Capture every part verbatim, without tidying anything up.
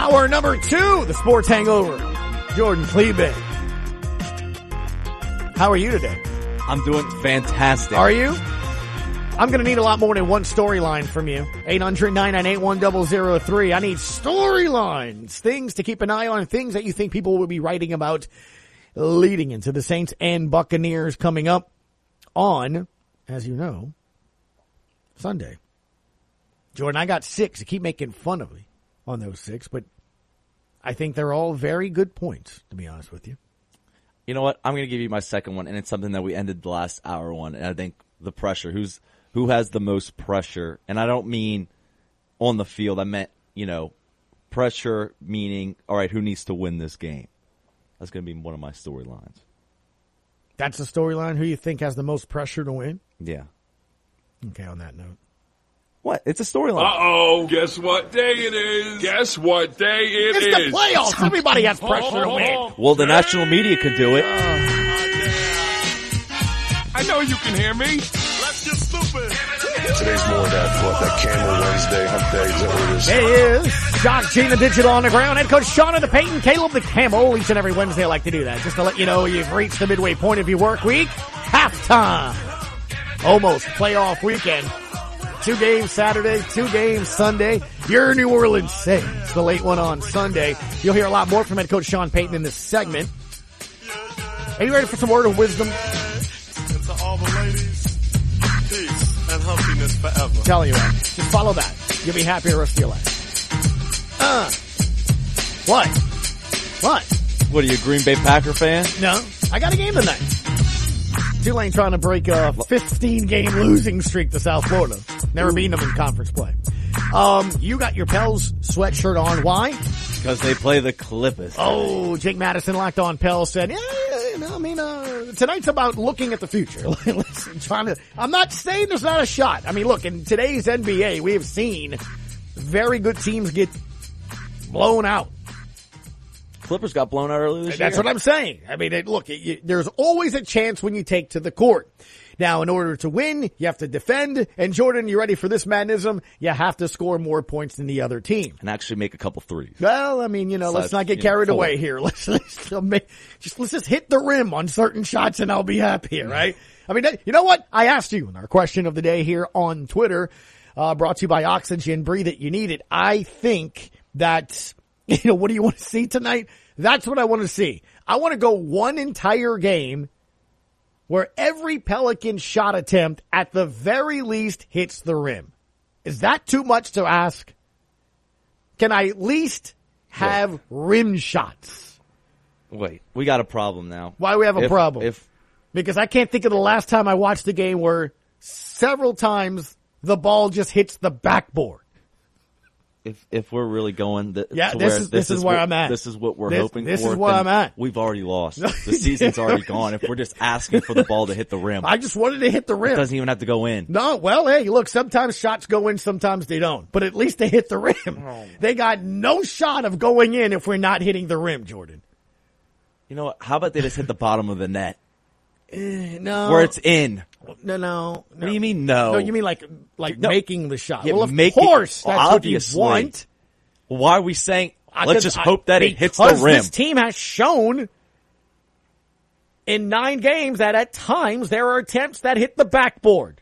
Hour number two, the Sports Hangover. Jordan Kleban. How are you today? I'm doing fantastic. Are you? I'm going to need a lot more than one storyline from you. eight hundred, nine nine eight, one zero zero three. I need storylines, things to keep an eye on, things that you think people will be writing about leading into the Saints and Buccaneers coming up on, as you know, Sunday. Jordan, I got six. You keep making fun of me on those six, but I think they're all very good points, to be honest with you. You know what? I'm going to give you my second one, and it's something that we ended the last hour on, and I think the pressure. Who's who has the most pressure? And I don't mean on the field. I meant, you know, pressure meaning, all right, who needs to win this game? That's going to be one of my storylines. That's the storyline? Who you think has the most pressure to win? Yeah. Okay, on that note. What? It's a storyline. Uh-oh. Guess what day it is? Guess what day it it's is? It's the playoffs. Everybody has pressure to win. Well, the national media can do it. Uh, I know you can hear me. Let's get stupid. Today's more that, what, that Camel Wednesday, hump day, is that what it is? It is. Shock Gina Digital on the ground. Head coach Shauna the Peyton, Caleb the Camel. Each and every Wednesday I like to do that. Just to let you know you've reached the midway point of your work week. Halftime. Almost playoff weekend. Two games Saturday, two games Sunday. Your New Orleans Saints, the late one on Sunday. You'll hear a lot more from head coach Sean Payton in this segment. Are you ready for some word of wisdom? And to all the ladies, peace and humpiness forever. I'm telling you what, just follow that. You'll be happy the rest of your life. Uh, what? What? What, are you a Green Bay Packer fan? No, I got a game tonight. Tulane trying to break a fifteen-game losing streak to South Florida. Never beaten them in conference play. Um, you got your Pels sweatshirt on. Why? Because they play the Clippers. Oh, Jake Madison locked on Pels said, yeah, you know, I mean, uh, tonight's about looking at the future. Listen, trying to, I'm not saying there's not a shot. I mean, look, in today's N B A, we have seen very good teams get blown out. Clippers got blown out earlier this That's year. what I'm saying. I mean, it, look, it, you, there's always a chance when you take to the court. Now, in order to win, you have to defend. And Jordan, you ready for this madnism? You have to score more points than the other team. And actually make a couple threes. Well, I mean, you know, Besides, let's not get you carried know, away here. Let's, let's just, let's just hit the rim on certain shots and I'll be happy, right? I mean, you know what? I asked you in our question of the day here on Twitter, uh, brought to you by Oxygen. Breathe it. You need it. I think that, you know, what do you want to see tonight? That's what I want to see. I want to go one entire game where every Pelican shot attempt at the very least hits the rim. Is that too much to ask? Can I at least have Wait. rim shots? Wait, we got a problem now. Why do we have a if, problem? If Because I can't think of the last time I watched a game where several times the ball just hits the backboard. If if we're really going, the, yeah, to this where, is this, this is where what, I'm at. This is what we're this, hoping this for. This is where I'm at. We've already lost. The season's already gone. If we're just asking for the ball to hit the rim, I just wanted to hit the rim. It doesn't even have to go in. No, well, hey, look, sometimes shots go in, sometimes they don't. But at least they hit the rim. Oh. They got no shot of going in if we're not hitting the rim, Jordan. You know what? How about they just hit the bottom of the net? Uh, no, where it's in. No, no, no. What do you mean no? No, you mean like like no. making the shot. Yeah, well, of making, course, that's obviously. what you want. Why are we saying, let's just I, hope that it hits the because rim? This team has shown in nine games that at times there are attempts that hit the backboard.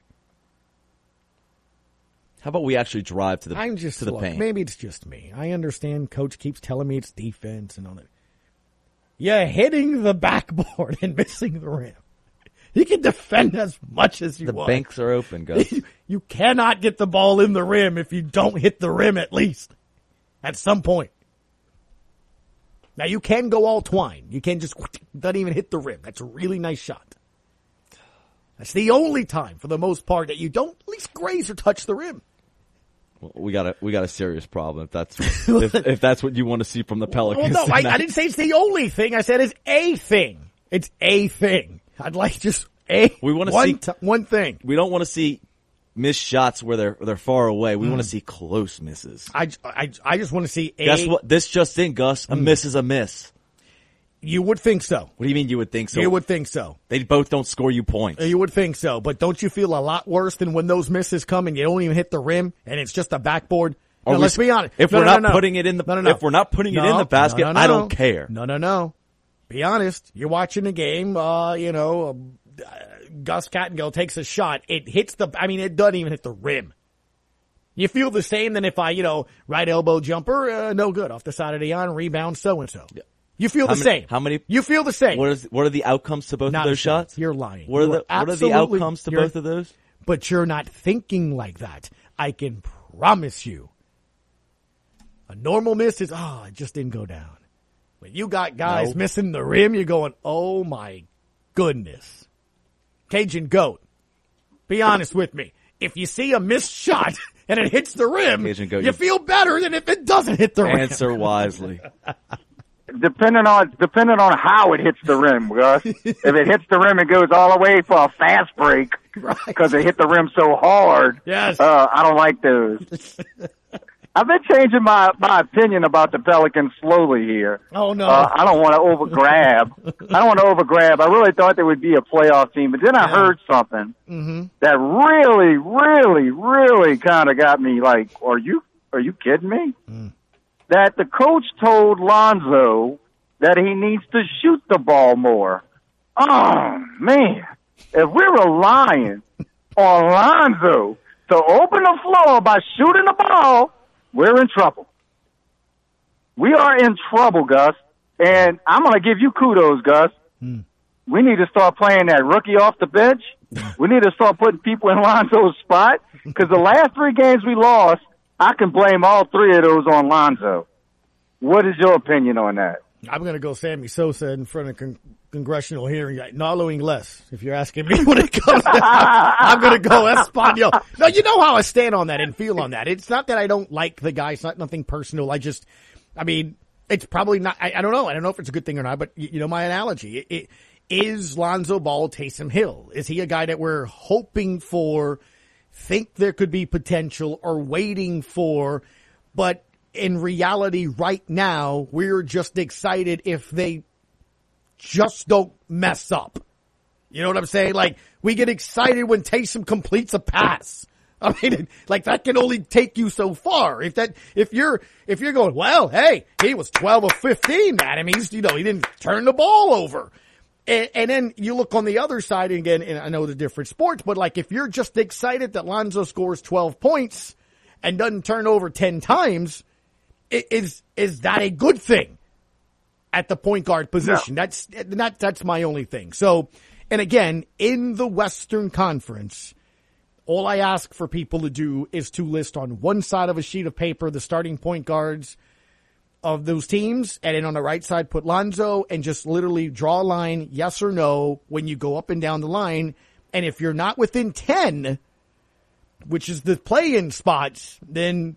How about we actually drive to the, I'm just, to the look, paint? Maybe it's just me. I understand coach keeps telling me it's defense and all that. You're hitting the backboard and missing the rim. You can defend as much as you the want. The banks are open, Gus. You cannot get the ball in the rim if you don't hit the rim at least. At some point. Now you can go all twine. You can just, doesn't even hit the rim. That's a really nice shot. That's the only time, for the most part, that you don't at least graze or touch the rim. Well, we got a we got a serious problem if that's if, if that's what you want to see from the Pelicans. Well, no, I, I didn't say it's the only thing. I said it's a thing. It's a thing. I'd like just a we want to one see t- one thing. We don't want to see missed shots where they're they're far away. We mm. want to see close misses. I, I, I just want to see a. Guess what? This just in, Gus. A mm. miss is a miss. You would think so. What do you mean you would think so? You would think so. They both don't score you points. You would think so. But don't you feel a lot worse than when those misses come and you don't even hit the rim and it's just a backboard? Are No, we- let's be honest. If No, we're no, not no, no. putting it in the No, no, no. if we're not putting it No, in the basket, no, no, I no. don't care. No, no, no. Be honest. You're watching the game. Uh, you know, uh, Gus Kattengill takes a shot. It hits the. I mean, it doesn't even hit the rim. You feel the same than if I, you know, right elbow jumper, uh, no good off the side of the iron, rebound, so and so. You feel How the many- same. how many- You feel the same. What is what are the outcomes to both Not of a those chance. shots? You're lying. What are You the are what are the absolutely- outcomes to you're- both of those? But you're not thinking like that. I can promise you. A normal miss is, oh, it just didn't go down. When you got guys No. missing the rim, you're going, oh my goodness. Cajun Goat, be honest with me. If you see a missed shot and it hits the rim, Cajun Goat, you you- feel better than if it doesn't hit the rim. Answer wisely. Depending on depending on how it hits the rim, Gus. If it hits the rim, it goes all the way for a fast break Right. because it hit the rim so hard. Yes. Uh, I don't like those. I've been changing my, my opinion about the Pelicans slowly here. Oh, no. Uh, I don't want to over grab. I don't want to over grab. I really thought they would be a playoff team, but then I Yeah. heard something Mm-hmm. that really, really, really kind of got me like, are you, are you kidding me? Mm. That the coach told Lonzo that he needs to shoot the ball more. Oh, man. If we're relying on Lonzo to open the floor by shooting the ball, we're in trouble. We are in trouble, Gus. And I'm going to give you kudos, Gus. Mm. We need to start playing that rookie off the bench. We need to start putting people in Lonzo's spot because the last three games we lost, I can blame all three of those on Lonzo. What is your opinion on that? I'm going to go Sammy Sosa in front of con- congressional hearing. Naloing less, if you're asking me when it comes to I'm going to go Espanol. No, you know how I stand on that and feel on that. It's not that I don't like the guy. It's not nothing personal. I just, I mean, it's probably not, I, I don't know. I don't know if it's a good thing or not, but you, you know my analogy. It, it, is Lonzo Ball Taysom Hill? Is he a guy that we're hoping for, think there could be potential, or waiting for, but in reality right now, we're just excited if they just don't mess up. You know what I'm saying? Like, we get excited when Taysom completes a pass. I mean, like, that can only take you so far. If that, if you're, if you're going, well, hey, he was twelve of fifteen, man. He's, you know, he didn't turn the ball over. And, and then you look on the other side, and again, and I know the different sports, but like, if you're just excited that Lonzo scores twelve points and doesn't turn over ten times, is, is that a good thing at the point guard position? No. That's, that, that's my only thing. So, and again, in the Western Conference, all I ask for people to do is to list on one side of a sheet of paper the starting point guards of those teams, and then on the right side put Lonzo, and just literally draw a line, yes or no, when you go up and down the line. And if you're not within ten, which is the play-in spots, then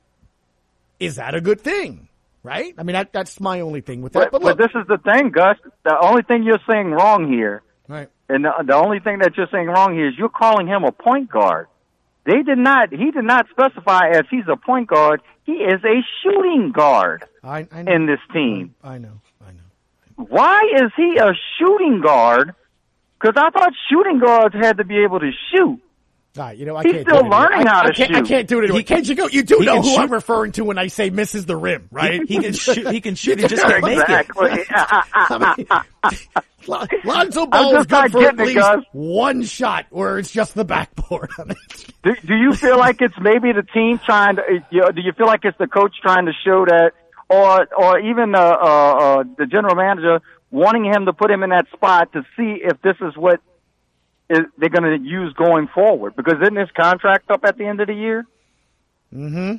is that a good thing? Right? I mean, that, that's my only thing with that. But, But look, but this is the thing, Gus. The only thing you're saying wrong here, right. and the, the only thing that you're saying wrong here is you're calling him a point guard. They did not, he did not specify as he's a point guard. He is a shooting guard I, I know. in this team. I know. I know. Why is he a shooting guard? Because I thought shooting guards had to be able to shoot. All right, you know, I He's can't still do it anymore. learning I, how I to can't, I shoot. can't do it anymore. He- Can't you go? You do he know can who shoot. I'm referring to when I say misses the rim, right? He can shoot. He can shoot. He just can't make it. Exactly. I mean, Lon- Lonzo Ball is just good not for at getting it, least Gus. one shot where it's just the backboard. I mean, do, do you feel like it's maybe the team trying to? You know, do you feel like it's the coach trying to show that, or or even uh, uh, uh, the general manager wanting him to put him in that spot to see if this is what is, they're going to use going forward? Because isn't his contract up at the end of the year? mm-hmm.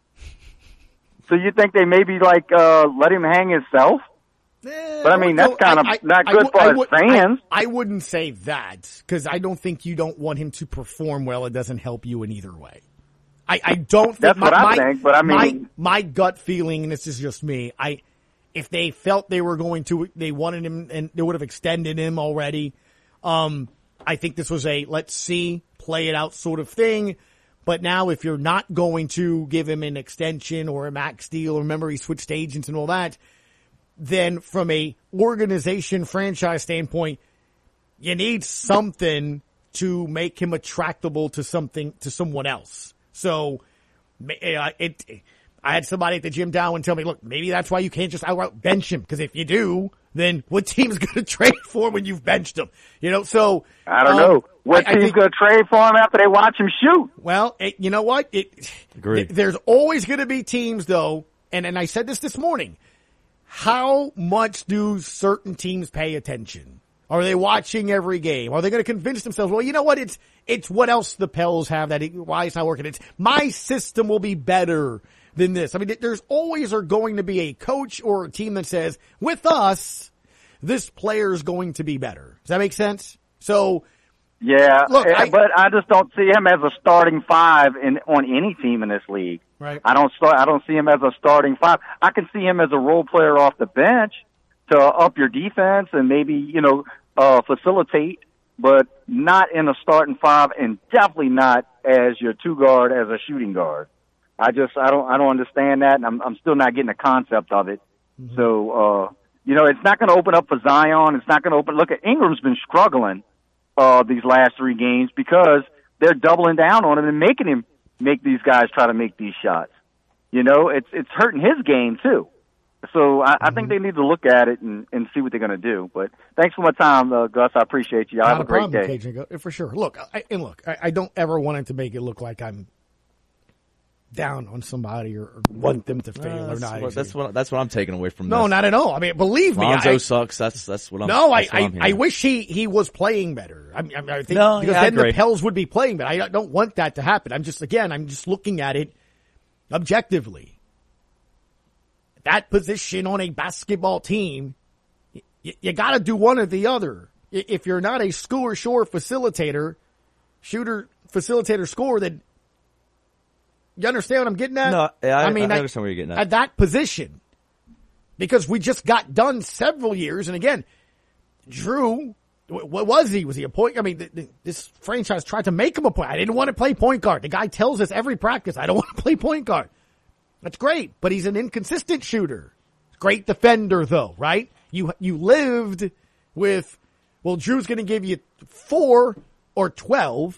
So you think they maybe like uh, let him hang himself? But I mean, that's kind of not good for his fans. I, I wouldn't say that, because I don't think you don't want him to perform well. It doesn't help you in either way. I, I don't think That's my, what I my, think, but I mean- my, my gut feeling, and this is just me, I, if they felt they were going to, they wanted him and they would have extended him already. Um, I think this was a let's see, play it out sort of thing. But now if you're not going to give him an extension or a max deal, remember he switched agents and all that, then from a organization franchise standpoint, you need something to make him attractable to something, to someone else. So, uh, it, I had somebody at the gym down and tell me, look, maybe that's why you can't just outright bench him. Because if you do, then what team's going to trade for him when you've benched him? You know, so. I don't um, know. What I, team's I going to trade for him after they watch him shoot? Well, it, you know what? It, Agreed. it, there's always going to be teams, though, and, and I said this this morning. How much do certain teams pay attention? Are they watching every game? Are they going to convince themselves, well, you know what? It's, it's what else the Pels have that, it, why it's not working. It's my system will be better than this. I mean, there's always are going to be a coach or a team that says, with us, this player is going to be better. Does that make sense? So, yeah, look, I, but I just don't see him as a starting five in on any team in this league. Right. I don't start. I don't see him as a starting five. I can see him as a role player off the bench to up your defense and maybe you know uh facilitate, but not in a starting five, and definitely not as your two guard as a shooting guard. I just I don't I don't understand that, and I'm I'm still not getting the concept of it. Mm-hmm. So uh you know it's not going to open up for Zion. It's not going to open. Look at Ingram's been struggling uh these last three games because they're doubling down on him and making him make these guys try to make these shots. You know it's it's hurting his game too. So I, mm-hmm. I think they need to look at it and, and see what they're going to do. But thanks for my time, uh, Gus. I appreciate you. Y'all Not have a, a great problem, day. Cajun, for sure. Look, I, and look, I, I don't ever want it to make it look like I'm down on somebody or, or want them to fail Uh, or that's, not. what, that's what that's what I'm taking away from No, this. not at all. I mean, believe me. Lonzo I, sucks. That's that's what I'm. no, I that's what I, I'm I hearing. wish he, he was playing better. I, mean, I, mean, I think No, because yeah, I then the agree. Pels would be playing better. I don't want that to happen. I'm just again, I'm just looking at it objectively. That position on a basketball team, you, you got to do one or the other. If you're not a score shore facilitator, shooter, facilitator, scorer, then you understand what I'm getting at? No, yeah, I, I mean, I I- understand where you're getting at. At that position. Because we just got done several years. And again, Drew, what was he? Was he a point? I mean, th- th- this franchise tried to make him a point. I didn't want to play point guard. The guy tells us every practice, I don't want to play point guard. That's great, but he's an inconsistent shooter. Great defender, though, right? You you lived with, well, Drew's going to give you four or twelve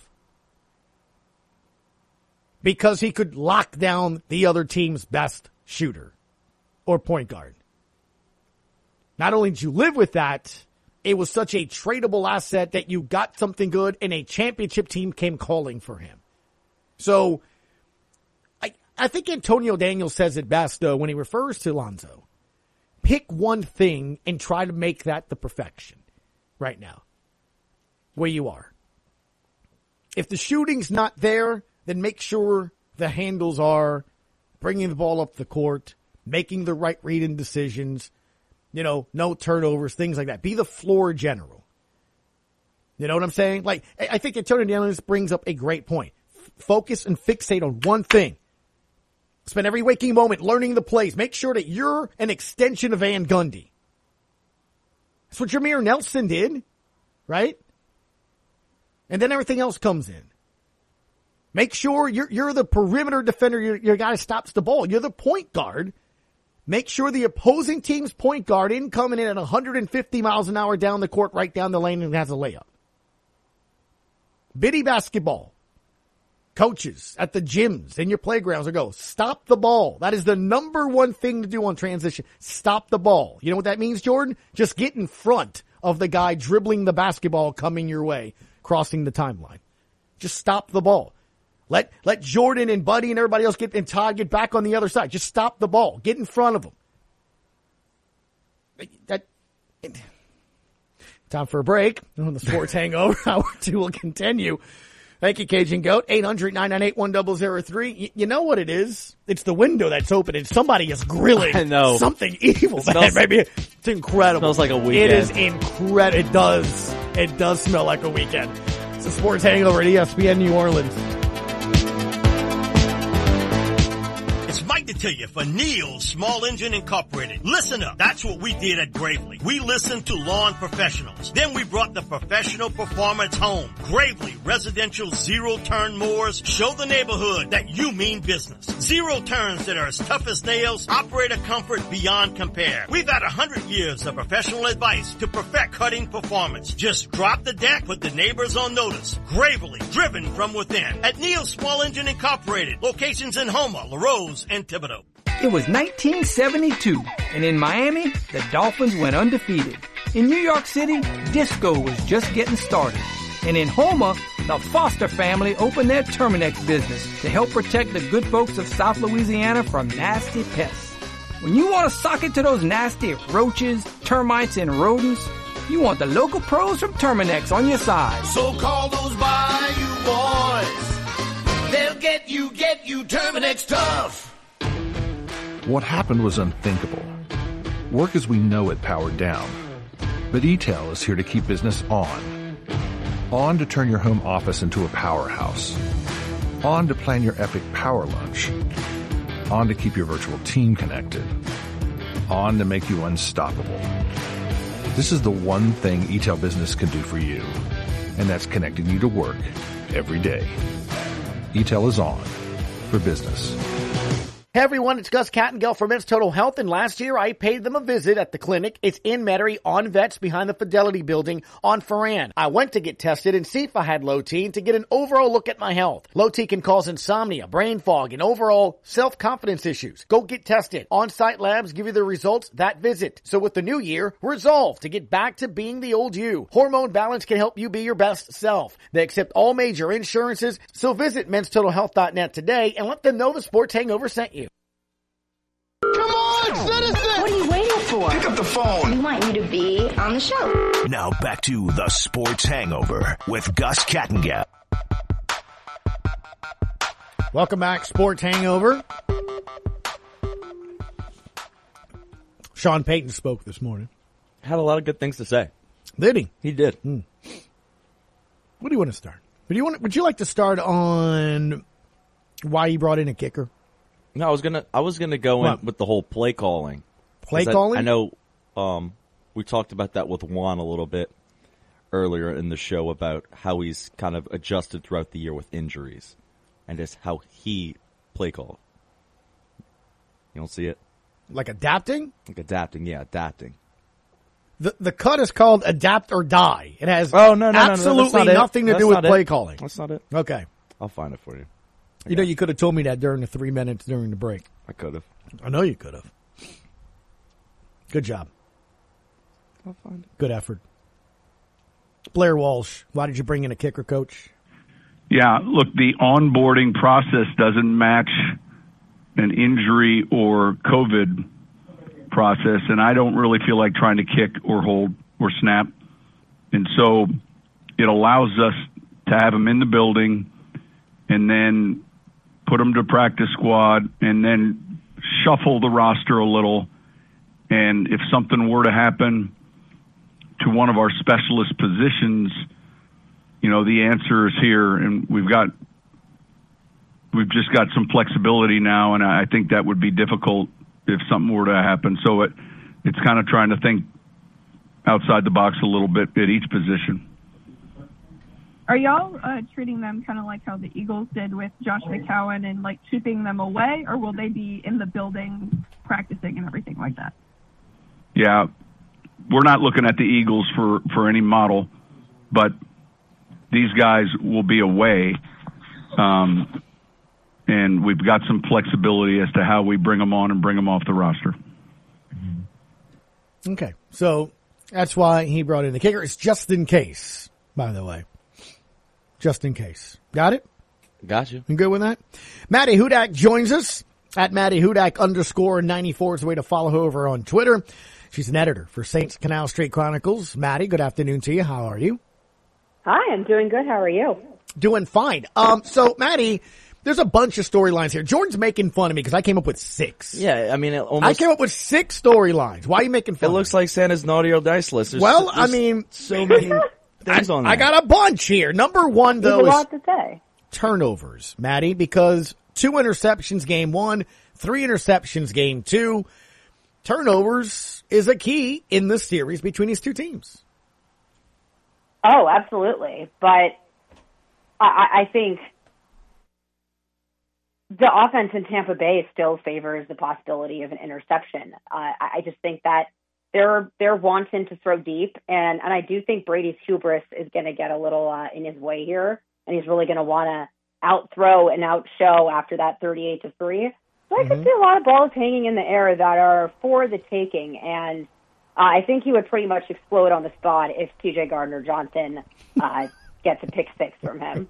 because he could lock down the other team's best shooter or point guard. Not only did you live with that, it was such a tradable asset that you got something good, and a championship team came calling for him. So, I think Antonio Daniels says it best, though, when he refers to Lonzo. Pick one thing and try to make that the perfection right now, where you are. If the shooting's not there, then make sure the handles are bringing the ball up the court, making the right read and decisions, you know, no turnovers, things like that. Be the floor general. You know what I'm saying? Like, I think Antonio Daniels brings up a great point. F- focus and fixate on one thing. Spend every waking moment learning the plays. Make sure that you're an extension of Van Gundy. That's what Jameer Nelson did, right? And then everything else comes in. Make sure you're, you're the perimeter defender. You're, you're the guy who stops the ball. You're the point guard. Make sure the opposing team's point guard isn't coming in at one hundred fifty miles an hour down the court, right down the lane, and has a layup. Biddy basketball. Coaches at the gyms, in your playgrounds, will go, stop the ball. That is the number one thing to do on transition. Stop the ball. You know what that means, Jordan? Just get in front of the guy dribbling the basketball coming your way, crossing the timeline. Just stop the ball. Let, let Jordan and Buddy and everybody else get, and Todd get back on the other side. Just stop the ball. Get in front of them. That, time for a break. On the Sports Hangover, hour two will continue. Thank you, Cajun Goat. eight hundred, nine nine eight, one zero zero three. Y- you know what it is? It's the window that's open and somebody is grilling I know. something evil. It smells- Maybe it's incredible. Smells like a weekend. It is incredible. It does. It does smell like a weekend. It's the Sports Hangover at E S P N New Orleans. It's Mike to tell you for Neil's Small Engine Incorporated. Listen up. That's what we did at Gravely. We listened to lawn professionals. Then we brought the professional performance home. Gravely residential zero-turn mowers show the neighborhood that you mean business. Zero turns that are as tough as nails, operator comfort beyond compare. We've had a hundred years of professional advice to perfect cutting performance. Just drop the deck, put the neighbors on notice. Gravely, driven from within. At Neil's Small Engine Incorporated. Locations in Houma, LaRose, and Thibodeau. It was nineteen seventy-two, and in Miami, the Dolphins went undefeated. In New York City, disco was just getting started. And in Houma, the Foster family opened their Terminex business to help protect the good folks of South Louisiana from nasty pests. When you want to sock it to those nasty roaches, termites, and rodents, you want the local pros from Terminex on your side. So call those Bayou boys. They'll get you, get you Terminex tough. What happened was unthinkable. Work as we know it powered down. But E-Tel is here to keep business on. On to turn your home office into a powerhouse. On to plan your epic power lunch. On to keep your virtual team connected. On to make you unstoppable. This is the one thing E-Tel Business can do for you, and that's connecting you to work every day. E-Tel is on for business. Hey everyone, it's Gus Kattengell for Men's Total Health, and last year I paid them a visit at the clinic. It's in Metairie on Vets behind the Fidelity Building on Ferran. I went to get tested and see if I had low T and to get an overall look at my health. Low T can cause insomnia, brain fog, and overall self-confidence issues. Go get tested. On-site labs give you the results that visit. So with the new year, resolve to get back to being the old you. Hormone Balance can help you be your best self. They accept all major insurances, so visit mens total health dot net today and let them know the Sports Hangover sent you. Come on, citizen! What are you waiting for? Pick up the phone. We want you to be on the show. Now back to the Sports Hangover with Gus Kattengell. Welcome back, Sports Hangover. Sean Payton spoke this morning. Had a lot of good things to say. Did he? He did. Hmm. What do you want to start? Would you want? Would you like to start on why he brought in a kicker? No, I was gonna. I was gonna go What? in with the whole play calling. Play 'Cause I- calling? I, know. Um, we talked about that with Juan a little bit earlier in the show about how he's kind of adjusted throughout the year with injuries, and just how he play called. You don't see it? Like adapting? Like adapting, yeah, adapting. The the cut is called Adapt or Die. It has Oh no, no, no, no, absolutely that's not it. nothing to That's do with not it. play calling. That's not it. Okay. I'll find it for you. You know, you could have told me that during the three minutes during the break. I could have. I know you could have. Good job. I'll find it. Good effort. Blair Walsh, why did you bring in a kicker coach? Yeah, look, the onboarding process doesn't match an injury or COVID process, and I don't really feel like trying to kick or hold or snap. And so it allows us to have them in the building and then put them to practice squad and then shuffle the roster a little. And if something were to happen to one of our specialist positions, you know, the answer is here, and we've got, we've just got some flexibility now, and I think that would be difficult if something were to happen. So it, it's kind of trying to think outside the box a little bit at each position. Are y'all uh, treating them kind of like how the Eagles did with Josh McCown and like keeping them away, or will they be in the building practicing and everything like that? Yeah, we're not looking at the Eagles for, for any model, but these guys will be away, um, and we've got some flexibility as to how we bring them on and bring them off the roster. Okay, so that's why he brought in the kicker. It's just in case, by the way. Just in case. Got it? Got you. You good with that? Maddie Hudak joins us at Maddie Hudak underscore ninety-four is the way to follow her over on Twitter. She's an editor for Saints Canal Street Chronicles. Maddie, good afternoon to you. How are you? Hi, I'm doing good. How are you? Doing fine. Um, so Maddie, there's a bunch of storylines here. Jordan's making fun of me because I came up with six. Yeah, I mean, it almost, I came up with six storylines. Why are you making fun it of me? looks like Santa's naughty or dice list. There's, Well, there's I mean, so many things I, on there. I got a bunch here. Number one, There's though, a is lot to say. turnovers, Maddie, because two interceptions game one, three interceptions game two. Turnovers is a key in the series between these two teams. Oh, absolutely. But I, I think the offense in Tampa Bay still favors the possibility of an interception. Uh, I just think that they're they're wanting to throw deep, and, and I do think Brady's hubris is going to get a little uh, in his way here, and he's really going to want to out-throw and out-show after that thirty-eight to three. So I could see a lot of balls hanging in the air that are for the taking, and uh, I think he would pretty much explode on the spot if T J Gardner-Johnson uh, gets a pick six from him.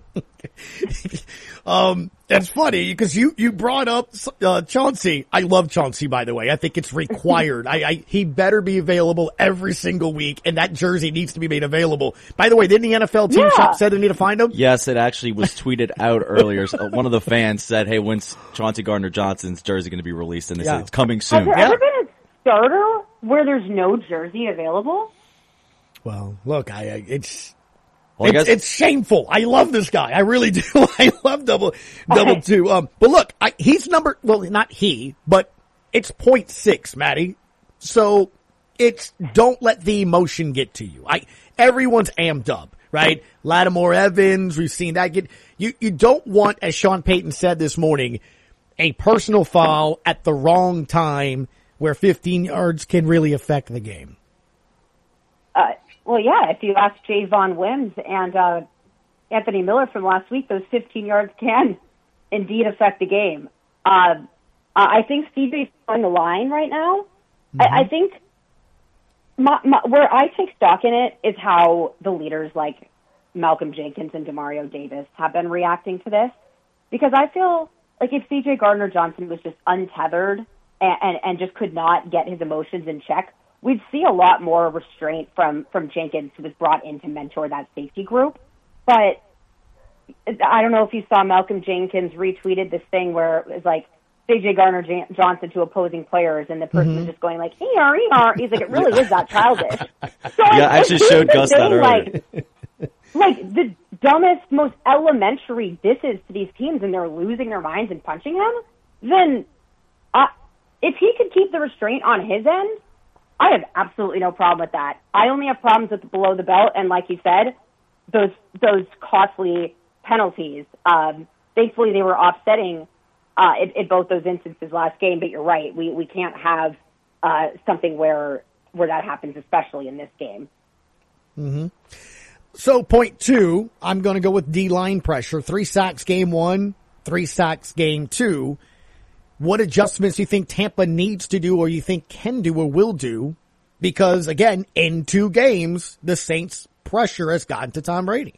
um, that's funny because you, you brought up uh, Chauncey. I love Chauncey, by the way. I think it's required. I, I he better be available every single week, and that jersey needs to be made available. By the way, didn't the N F L team Yeah. shop say they need to find him? Yes, it actually was tweeted out earlier. So one of the fans said, hey, when's Chauncey Gardner-Johnson's jersey going to be released? And they Yeah. said it's coming Has soon. there ever been a starter where there's no jersey available? Well, look, I, I it's Well, I it's, guess- it's shameful. I love this guy. I really do. I love double double Okay. two. Um, but look, I, he's number. Well, not he, but it's point six, Maddie. So it's don't let the emotion get to you. I everyone's amped up, right? Lattimore Evans, we've seen that get you. You don't want, as Sean Payton said this morning, a personal foul at the wrong time where fifteen yards can really affect the game. Uh, well, yeah, if you ask Javon Wims and uh, Anthony Miller from last week, those fifteen yards can indeed affect the game. Uh, I think C J's on the line right now. Mm-hmm. I, I think my, my, where I take stock in it is how the leaders like Malcolm Jenkins and Demario Davis have been reacting to this. Because I feel like if C J Gardner-Johnson was just untethered and, and, and just could not get his emotions in check, we'd see a lot more restraint from, from Jenkins, who was brought in to mentor that safety group. But I don't know if you saw Malcolm Jenkins retweeted this thing where it was like C J Gardner-Johnson to opposing players, and the person Mm-hmm. was just going like, E R, E R. He's like, it really is that childish. So Yeah, I actually showed Gus that earlier. Like, like the dumbest, most elementary disses to these teams, and they're losing their minds and punching him, then uh, if he could keep the restraint on his end, I have absolutely no problem with that. I only have problems with the below the belt, and like you said, those those costly penalties. Um, thankfully, they were offsetting uh, in, in both those instances last game. But you're right, we we can't have uh, something where where that happens, especially in this game. Mm-hmm. So point two, I'm going to go with D-line pressure. Three sacks game one, three sacks game two. What adjustments do you think Tampa needs to do, or you think can do or will do? Because again, in two games, the Saints' pressure has gotten to Tom Brady.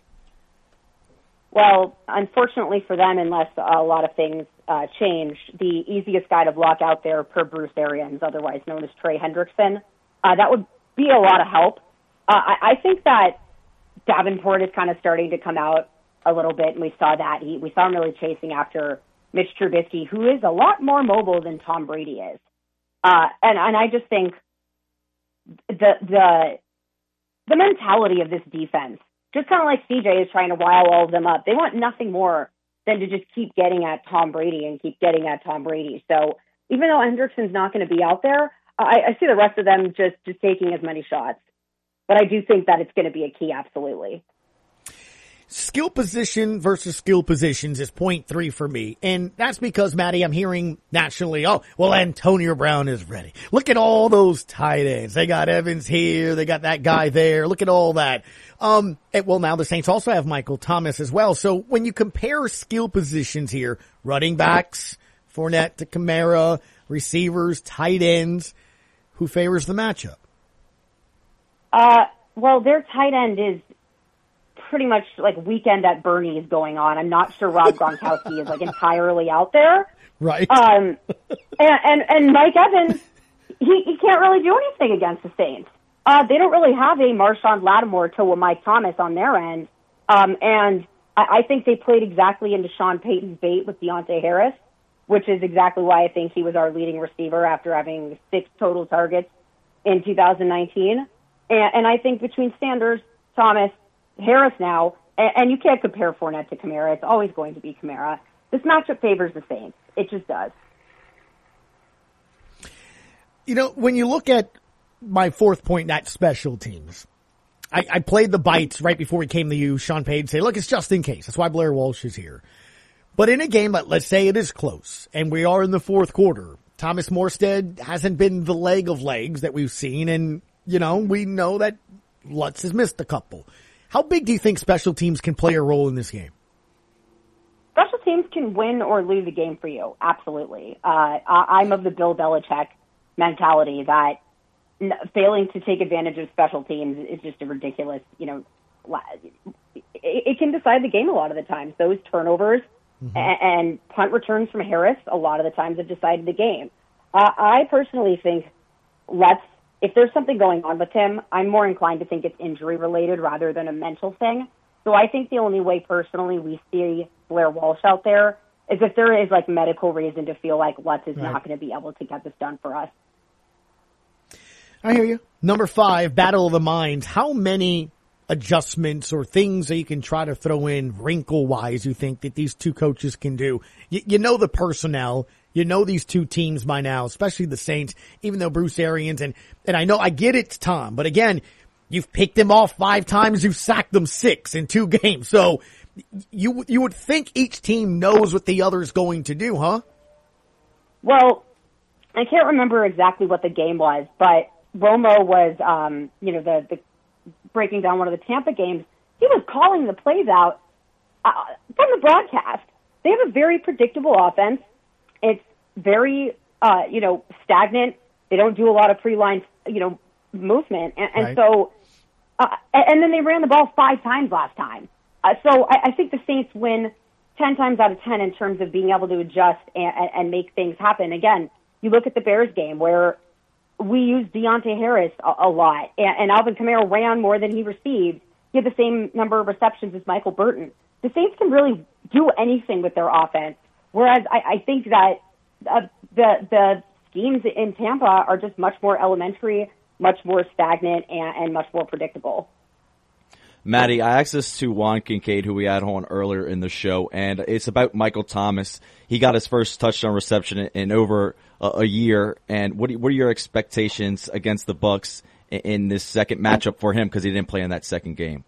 Well, unfortunately for them, unless a lot of things uh, change, the easiest guy to block out there per Bruce Arians, otherwise known as Trey Hendrickson, uh, that would be a lot of help. Uh, I, I think that Davenport is kind of starting to come out a little bit, and we saw that. He, we saw him really chasing after Mitch Trubisky, who is a lot more mobile than Tom Brady is. Uh, and, and I just think the the the mentality of this defense, just kind of like C J is trying to rile all of them up, they want nothing more than to just keep getting at Tom Brady and keep getting at Tom Brady. So even though Hendrickson's not going to be out there, I, I see the rest of them just, just taking as many shots. But I do think that it's going to be a key, absolutely. Skill position versus skill positions is point three for me. And that's because, Maddie, I'm hearing nationally, oh, well, Antonio Brown is ready. Look at all those tight ends. They got Evans here. They got that guy there. Look at all that. Um, and, well, now the Saints also have Michael Thomas as well. So when you compare skill positions here, running backs, Fournette to Kamara, receivers, tight ends, who favors the matchup? Uh, well, their tight end is pretty much like Weekend at Bernie's going on. I'm not sure Rob Gronkowski is like entirely out there. Right. Um, and, and, and Mike Evans, he, he can't really do anything against the Saints. Uh, they don't really have a Marshawn Lattimore to a Mike Thomas on their end. Um, and I, I think they played exactly into Sean Payton's bait with Deontay Harris, which is exactly why I think he was our leading receiver after having six total targets in two thousand nineteen. And, and I think between Sanders, Thomas, Harris now, and, and you can't compare Fournette to Kamara. It's always going to be Kamara. This matchup favors the Saints. It just does. You know, when you look at my fourth point, that special teams, I, I played the bites right before we came to you. Sean Payton say, look, it's just in case. That's why Blair Walsh is here. But in a game, let's say it is close, and we are in the fourth quarter, Thomas Morstead hasn't been the leg of legs that we've seen, and, you know, we know that Lutz has missed a couple. How big do you think special teams can play a role in this game? Special both teams can win or lose a game for you. Absolutely. Uh, I, I'm of the Bill Belichick mentality that n- failing to take advantage of special teams is just a ridiculous, you know, it, it can decide the game a lot of the times. Those turnovers mm-hmm. and, and punt returns from Harris a lot of the times have decided the game. Uh, I personally think let's, if there's something going on with him, I'm more inclined to think it's injury related rather than a mental thing. So I think the only way personally we see Blair Walsh out there is if there is like medical reason to feel like Lutz is right. not going to be able to get this done for us. I hear you. Number five, Battle of the Minds. How many adjustments or things that you can try to throw in wrinkle-wise you think that these two coaches can do? You, you know the personnel. You know these two teams by now, especially the Saints, even though Bruce Arians, and, and I know I get it, Tom, but again, you've picked them off five times, you've sacked them six in two games. So you you would think each team knows what the other's going to do, huh? Well, I can't remember exactly what the game was, but Romo was, um, you know, the, the breaking down one of the Tampa games. He was calling the plays out uh, from the broadcast. They have a very predictable offense. It's very, uh, you know, stagnant. They don't do a lot of pre-line, you know, movement. And, and right. so, uh, and then they ran the ball five times last time. Uh, so I, I think the Saints win ten times out of ten in terms of being able to adjust and, and, and make things happen. Again, you look at the Bears game where we used Deontay Harris a, a lot, and, and Alvin Kamara ran more than he received. He had the same number of receptions as Michael Burton. The Saints can really do anything with their offense, whereas I, I think that uh, the the schemes in Tampa are just much more elementary, much more stagnant, and, and much more predictable. Maddie, I asked this to Juan Kincaid, who we had on earlier in the show, and it's about Michael Thomas. He got his first touchdown reception in, in over a, a year. And what, what are your expectations against the Bucs in, in this second matchup for him, because he didn't play in that second game?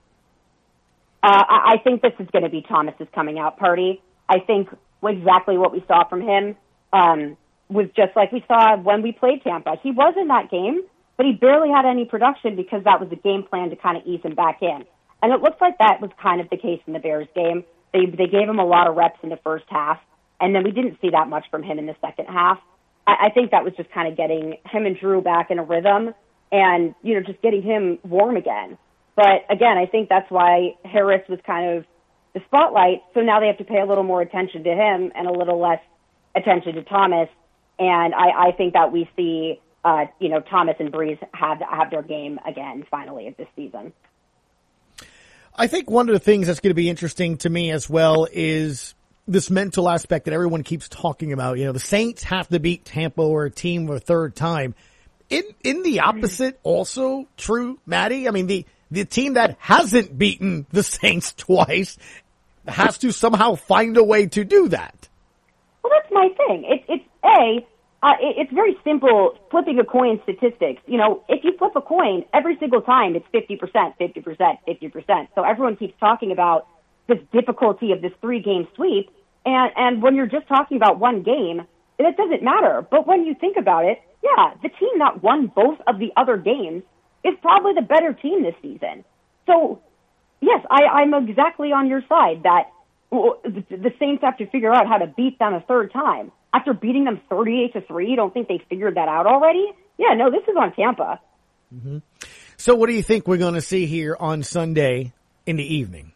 Uh, I think this is going to be Thomas's coming out party. I think exactly what we saw from him um, was just like we saw when we played Tampa. He was in that game, but he barely had any production because that was the game plan to kind of ease him back in. And it looks like that was kind of the case in the Bears game. They they gave him a lot of reps in the first half, and then we didn't see that much from him in the second half. I, I think that was just kind of getting him and Drew back in a rhythm and, you know, just getting him warm again. But, again, I think that's why Harris was kind of the spotlight, so now they have to pay a little more attention to him and a little less attention to Thomas. And I, I think that we see, uh, you know, Thomas and Breeze have, have their game again, finally, of this season. I think one of the things that's going to be interesting to me as well is this mental aspect that everyone keeps talking about. You know, the Saints have to beat Tampa or a team for a third time. In in the opposite also true, Maddie? I mean, the, the team that hasn't beaten the Saints twice has to somehow find a way to do that. Well, that's my thing. It, it's, A, Uh, it, it's very simple flipping a coin statistics. You know, if you flip a coin, every single time it's fifty percent, fifty percent, fifty percent. So everyone keeps talking about this difficulty of this three-game sweep. And, and when you're just talking about one game, it doesn't matter. But when you think about it, yeah, the team that won both of the other games is probably the better team this season. So, yes, I, I'm exactly on your side that the Saints have to figure out how to beat them a third time. After beating them thirty-eight to three, you don't think they figured that out already? Yeah, no, this is on Tampa. Mm-hmm. So what do you think we're going to see here on Sunday in the evening?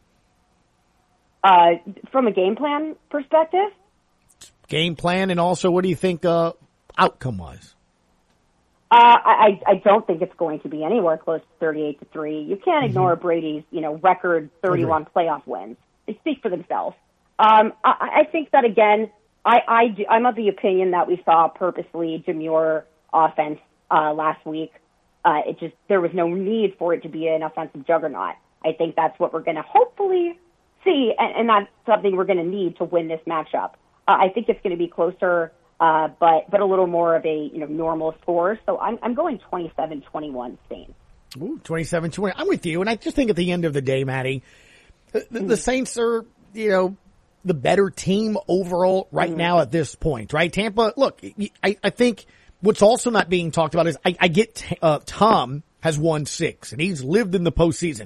Uh, from a game plan perspective? Game plan, and also what do you think uh, outcome-wise? Uh, I, I don't think it's going to be anywhere close to thirty-eight to three. You can't ignore mm-hmm. Brady's, you know, record thirty-one okay. playoff wins. They speak for themselves. Um, I, I think that, again, I, I do, I'm of the opinion that we saw purposely demure offense uh, last week. Uh, it just there was no need for it to be an offensive juggernaut. I think that's what we're going to hopefully see, and, and that's something we're going to need to win this matchup. Uh, I think it's going to be closer, uh, but but a little more of a you know normal score. So I'm I'm going twenty-seven twenty-one Saints. Ooh, twenty-seven twenty. I'm with you, and I just think at the end of the day, Maddie, the, the, the Saints are you know. the better team overall right mm-hmm. now at this point, right? Tampa, look, I, I think what's also not being talked about is I, I get uh, Tom has won six and he's lived in the postseason.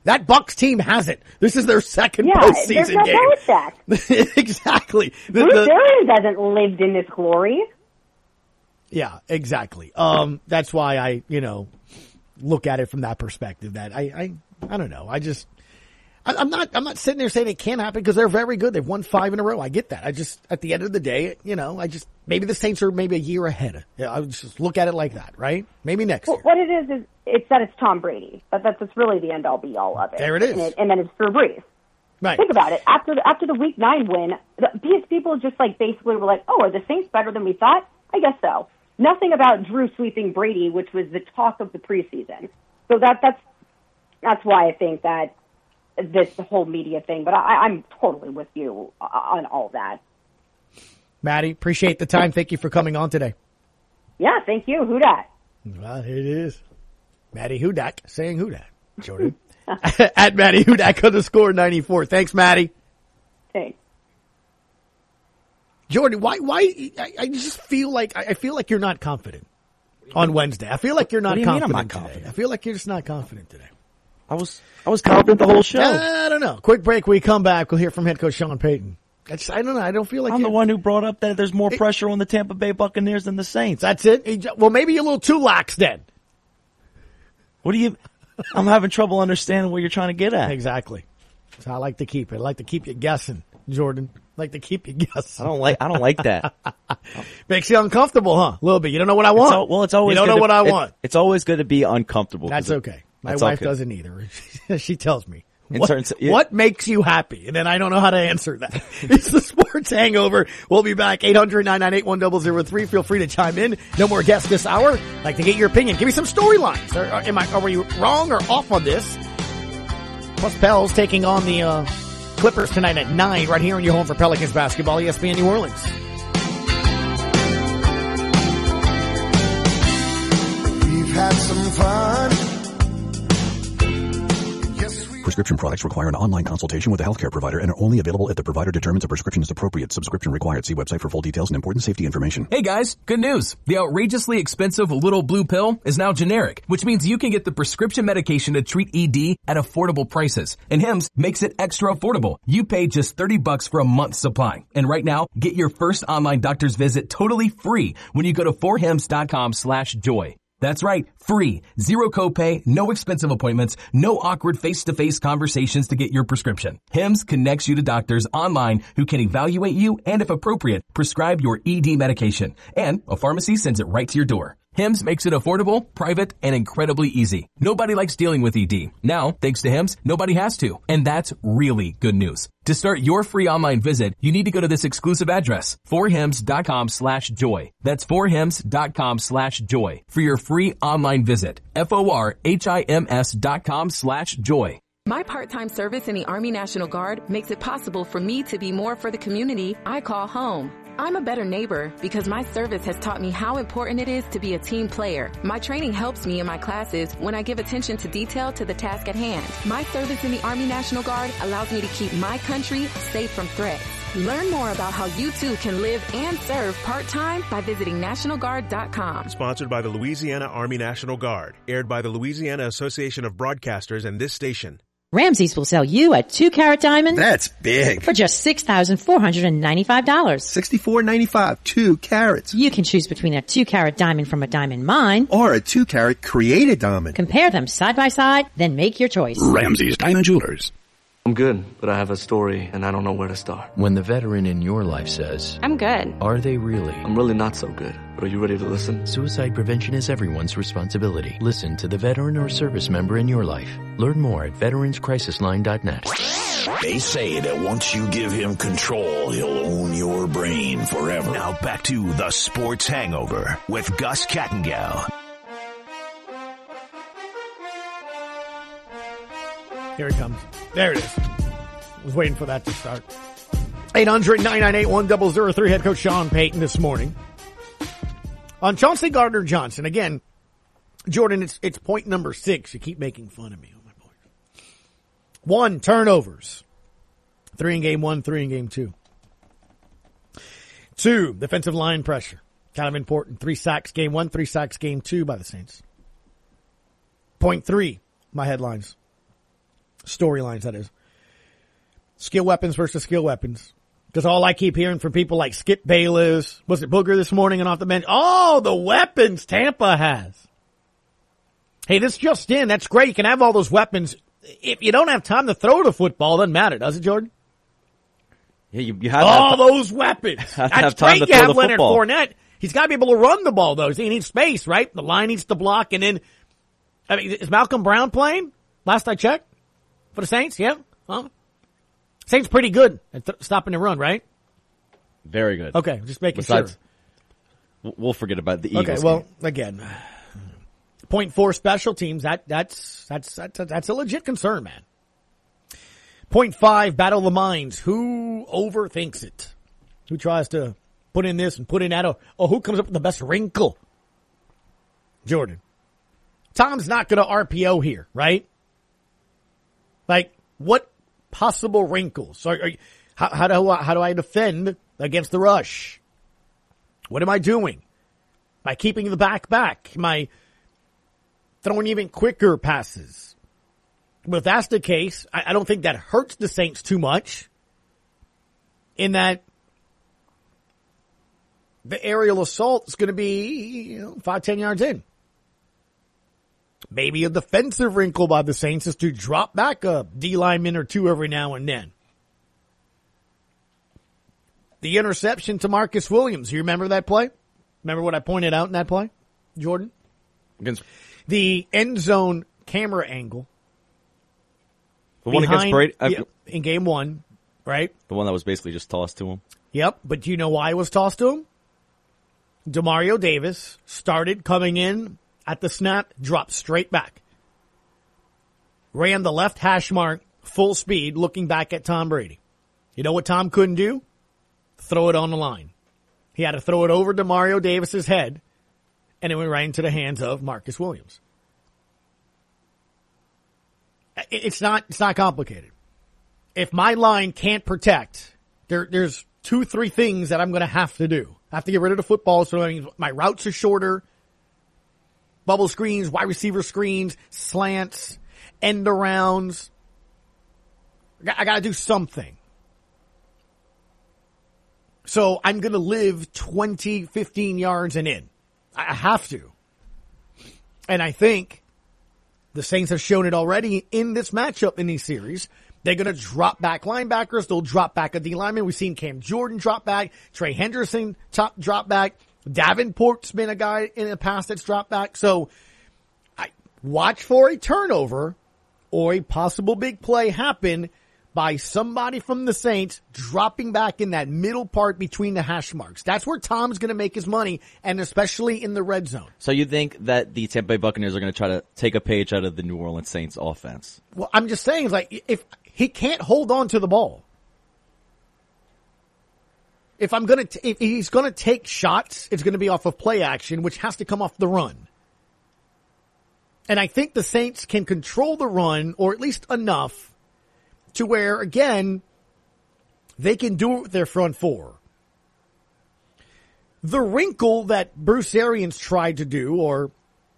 That Bucks team hasn't. This is their second Yeah, postseason there's no game. Belichick. Exactly. The- Bruce the- Arians hasn't lived in this glory. Yeah, exactly. Um, that's why I, you know, look at it from that perspective. That I, I, I don't know. I just, I, I'm not, I'm not sitting there saying it can't happen because they're very good. They've won five in a row. I get that. I just, at the end of the day, you know, I just maybe the Saints are maybe a year ahead. Yeah, I would just look at it like that, right? Maybe next Well, year. what it is is it's that it's Tom Brady. That, that's that's really the end all be all of it. There it is. And, it, and then it's Drew Brees. Right. Think about it. After the, after the Week Nine win, the, these people just like basically were like, "Oh, are the Saints better than we thought?" I guess so. Nothing about Drew sweeping Brady, which was the talk of the preseason. So that that's that's why I think that this whole media thing. But I, I'm totally with you on all that. Maddie, appreciate the time. Thank you for coming on today. Yeah, thank you. Who dat? Well, here it is. Maddie Hudak saying Hudak. Jordan. At Maddie Hudak underscore ninety-four. Thanks, Maddie. Thanks. Jordan, why, why, I, I just feel like, I feel like you're not confident on Wednesday. I feel like you're not What do you mean I'm confident not today. confident? I feel like you're just not confident today. I was I was confident the whole show. I don't know. Quick break. We come back. We'll hear from head coach Sean Payton. I, just, I don't know. I don't feel like I'm the you're- one who brought up that there's more pressure on the Tampa Bay Buccaneers than the Saints. That's it. He ju- Well, maybe you're a little too lax then. What do you? I'm having trouble understanding what you're trying to get at. Exactly. That's how I like to keep it. I like to keep you guessing, Jordan. I like to keep you guessing. I don't like. I don't like that. Makes you uncomfortable, huh? A little bit. You don't know what I want. It's al- well, it's always you don't good know to- what I it- want. It's always good to be uncomfortable. 'cause That's it- okay. My that's wife okay. doesn't either. She tells me. In What, certain s- yeah. what makes you happy? And then I don't know how to answer that. It's the Sports Hangover. We'll be back. eight hundred, nine nine eight, one zero zero three. Feel free to chime in. No more guests this hour. Like to get your opinion. Give me some storylines. Are, are, am I, are we wrong or off on this? Plus Pels taking on the uh, Clippers tonight at nine right here in your home for Pelicans basketball. E S P N New Orleans. We've had some fun. Prescription products require an online consultation with a healthcare provider and are only available if the provider determines a prescription is appropriate. Subscription required. See website for full details and important safety information. Hey guys, good news. The outrageously expensive little blue pill is now generic, which means you can get the prescription medication to treat E D at affordable prices. And Hims makes it extra affordable. You pay just thirty bucks for a month's supply. And right now, get your first online doctor's visit totally free when you go to four hims dot com slash joy. That's right, free, zero copay, no expensive appointments, no awkward face-to-face conversations to get your prescription. Hims connects you to doctors online who can evaluate you and, if appropriate, prescribe your E D medication. And a pharmacy sends it right to your door. Hims makes it affordable, private, and incredibly easy. Nobody likes dealing with E D. Now, thanks to Hims, nobody has to. And that's really good news. To start your free online visit, you need to go to this exclusive address, four hims dot com slash joy. That's four hims dot com slash joy for your free online visit. F O R H I M S dot com slash joy. My part-time service in the Army National Guard makes it possible for me to be more for the community I call home. I'm a better neighbor because my service has taught me how important it is to be a team player. My training helps me in my classes when I give attention to detail to the task at hand. My service in the Army National Guard allows me to keep my country safe from threats. Learn more about how you too can live and serve part-time by visiting national guard dot com. Sponsored by the Louisiana Army National Guard. Aired by the Louisiana Association of Broadcasters and this station. Ramsey's will sell you a two-carat diamond. That's big. For just six thousand four hundred ninety-five dollars. sixty-four ninety-five, two carats. You can choose between a two-carat diamond from a diamond mine or a two-carat created diamond. Compare them side by side, then make your choice. Ramsey's Diamond Jewelers. I'm good, but I have a story and I don't know where to start. When the veteran in your life says, I'm good. Are they really? I'm really not so good, but are you ready to listen? Suicide prevention is everyone's responsibility. Listen to the veteran or service member in your life. Learn more at veterans crisis line dot net. They say that once you give him control, he'll own your brain forever. Now back to the Sports Hangover with Gus Kattengell. Here it comes. There it is. I was waiting for that to start. eight hundred, nine nine eight, one zero zero three. Head coach Sean Payton this morning. On Chauncey Gardner-Johnson, again, Jordan, it's it's point number six. You keep making fun of me. Oh, my boy. One, turnovers. Three in game one, three in game two. Two, defensive line pressure. Kind of important. Three sacks game one, three sacks game two by the Saints. Point three, my headlines. Storylines, that is. Skill weapons versus skill weapons. Because all I keep hearing from people like Skip Bayless, was it Booger this morning and off the bench? Oh, the weapons Tampa has. Hey, this just in. That's great. You can have all those weapons. If you don't have time to throw the football, it doesn't matter, does it, Jordan? Yeah, you, you have all to have, those weapons. have That's to have time great. to You throw have the Leonard football. Fournette. He's got to be able to run the ball, though. He needs space, right? The line needs to block, and then, I mean, is Malcolm Brown playing? Last I checked, for the Saints, yeah. Huh? Saints pretty good at th- stopping the run, right? Very good. Okay, just making Besides, sure. We'll forget about the Eagles. Okay, well, game. again, point four special teams. That that's that's that's that's a legit concern, man. Point five, battle of the minds. Who overthinks it? Who tries to put in this and put in that? Or, or who comes up with the best wrinkle? Jordan. Tom's not going to R P O here, right? Like, what possible wrinkles? Are, are, how, how do I, how do I defend against the rush? What am I doing? Am I keeping the back back? Am I throwing even quicker passes? Well, if that's the case, I, I don't think that hurts the Saints too much. In that the aerial assault is going to be, you know, five, ten yards in. Maybe a defensive wrinkle by the Saints is to drop back a D lineman or two every now and then. The interception to Marcus Williams. You remember that play? Remember what I pointed out in that play, Jordan? Against the end zone camera angle. The one against Brady? Uh, yeah, in game one, right? The one that was basically just tossed to him? Yep, but do you know why it was tossed to him? Demario Davis started coming in at the snap, dropped straight back. Ran the left hash mark, full speed, looking back at Tom Brady. You know what Tom couldn't do? Throw it on the line. He had to throw it over Demario Davis's head, and it went right into the hands of Marcus Williams. It's not, it's not complicated. If my line can't protect, there, there's two, three things that I'm going to have to do. I have to get rid of the football, so that means my routes are shorter. Bubble screens, wide receiver screens, slants, end arounds. I got to do something. So I'm going to live twenty, fifteen yards and in. I have to. And I think the Saints have shown it already in this matchup in these series. They're going to drop back linebackers. They'll drop back a D lineman. We've seen Cam Jordan drop back. Trey Henderson top drop back. Davenport's been a guy in the past that's dropped back. So I watch for a turnover or a possible big play happen by somebody from the Saints dropping back in that middle part between the hash marks. That's where Tom's going to make his money, and especially in the red zone. So you think that the Tampa Bay Buccaneers are going to try to take a page out of the New Orleans Saints offense? Well, I'm just saying, it's like, if he can't hold on to the ball, if I'm going to, if he's going to take shots, it's going to be off of play action, which has to come off the run. And I think the Saints can control the run, or at least enough to where, again, they can do it with their front four. The wrinkle that Bruce Arians tried to do, or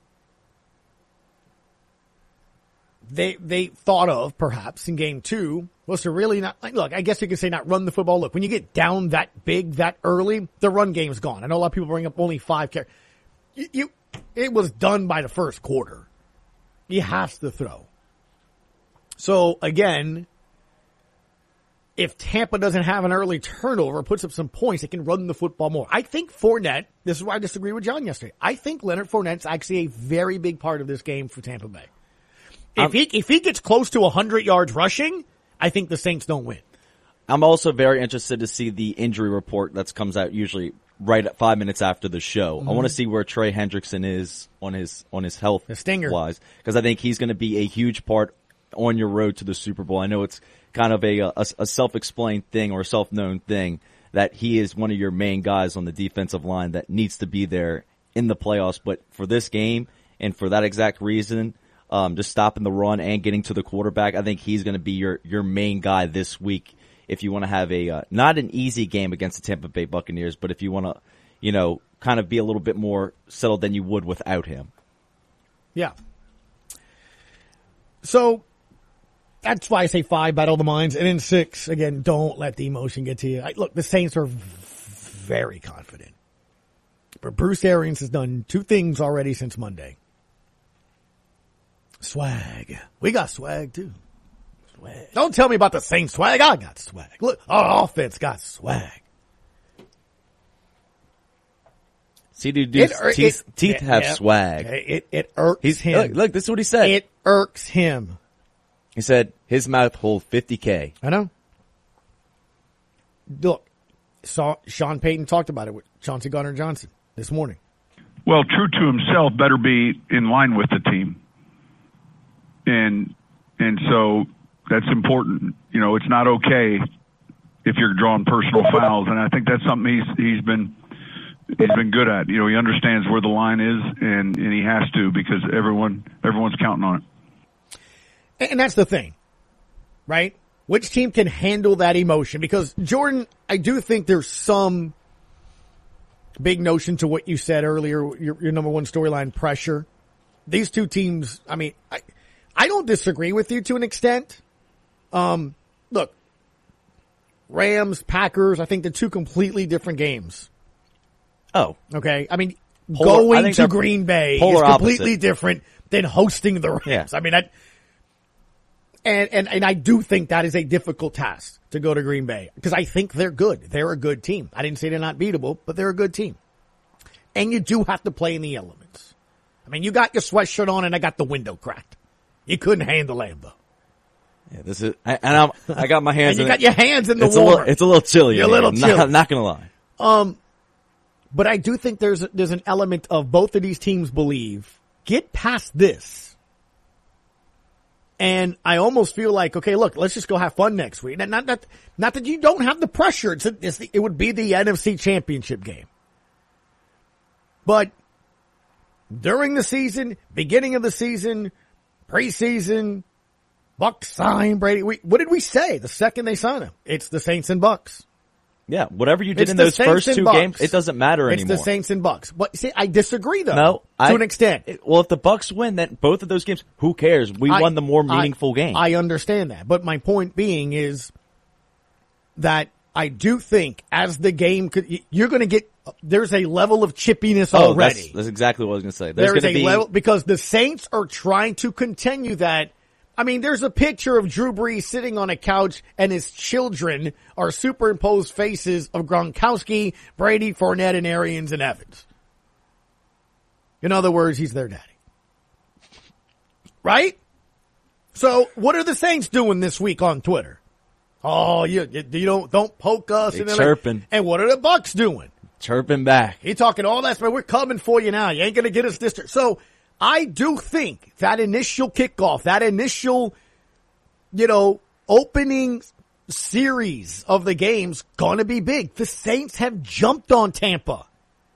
they they thought of perhaps in game two, was to really not, like, look, I guess you could say not run the football. Look, when you get down that big, that early, the run game's gone. I know a lot of people bring up only five carries. You, you, it was done by the first quarter. You have to throw. So again, if Tampa doesn't have an early turnover, puts up some points, they can run the football more. I think Fournette, this is why I disagree with John yesterday, I think Leonard Fournette's actually a very big part of this game for Tampa Bay. If Um, he if he gets close to one hundred yards rushing, I think the Saints don't win. I'm also very interested to see the injury report that comes out usually right at five minutes after the show. Mm-hmm. I want to see where Trey Hendrickson is on his on his health The stinger. wise, because I think he's going to be a huge part on your road to the Super Bowl. I know it's kind of a, a, a self-explained thing or a self-known thing that he is one of your main guys on the defensive line that needs to be there in the playoffs. But for this game and for that exact reason, um, just stopping the run and getting to the quarterback, I think he's going to be your, your main guy this week if you want to have a, uh, not an easy game against the Tampa Bay Buccaneers, but if you want to, you know, kind of be a little bit more settled than you would without him. Yeah. So, that's why I say five, battle of the minds. And then six, again, don't let the emotion get to you. I, look, the Saints are very confident. But Bruce Arians has done two things already since Monday. Swag. We got swag, too. Swag. Don't tell me about the Saints swag. I got swag. Look, our offense got swag. See, dude, dude's It- teeth, it- teeth it- have yeah. swag. It, it, it irks He's, him. look, look, this is what he said. It irks him. He said his mouth holds fifty K. I know. Look, saw Sean Payton talked about it with Chauncey Gardner-Johnson this morning. Well, true to himself, better be in line with the team. And and so that's important. You know, it's not okay if you're drawing personal fouls, and I think that's something he's he's been he's been good at. You know, he understands where the line is, and, and he has to because everyone everyone's counting on it. And that's the thing, right? Which team can handle that emotion? Because, Jordan, I do think there's some big notion to what you said earlier, your, your number one storyline, pressure. These two teams, I mean, I, I don't disagree with you to an extent. Um, look, Rams, Packers, I think they're two completely different games. Oh. Okay? I mean, Polar- I going think to they're Green Bay is polar completely opposite. different than hosting the Rams. Yeah. I mean, that, and, and, and I do think that is a difficult task to go to Green Bay because I think they're good. They're a good team. I didn't say they're not beatable, but they're a good team. And you do have to play in the elements. I mean, you got your sweatshirt on and I got the window cracked. You couldn't handle Lambeau. Yeah, this is, I, and I'm, I got my hands And you in got it. your hands in the it's a water. little, it's a little chilly. You're a in little here. chilly. Not, not gonna lie. Um, but I do think there's there's an element of both of these teams believe get past this, and I almost feel like okay, look, let's just go have fun next week. Not not not that you don't have the pressure. It's, it's the, it would be the N F C Championship game, but during the season, beginning of the season, preseason, Bucks sign Brady. We, what did we say the second they sign him? It's the Saints and Bucks. Yeah, whatever you did It's in the those Saints first and two Bucks. games, it doesn't matter It's anymore. the Saints and Bucks. But see, I disagree though. No, to I, an extent. it- well, if the Bucks win, then both of those games, who cares? We I- won the more I- meaningful game. I understand that, but my point being is that I do think as the game could, you're going to get there's a level of chippiness oh, already. That's, that's exactly what I was going to say. There's There is going a to be level because the Saints are trying to continue that. I mean, there's a picture of Drew Brees sitting on a couch and his children are superimposed faces of Gronkowski, Brady, Fournette, and Arians and Evans. In other words, he's their daddy. Right? So what are the Saints doing this week on Twitter? Oh, you, you, you don't, don't poke us. They and they're like- chirping. and what are the Bucks doing? chirping back. He talking all that stuff. We're coming for you now. You ain't going to get us this. So I do think that initial kickoff, that initial, you know, opening series of the game's going to be big. The Saints have jumped on Tampa.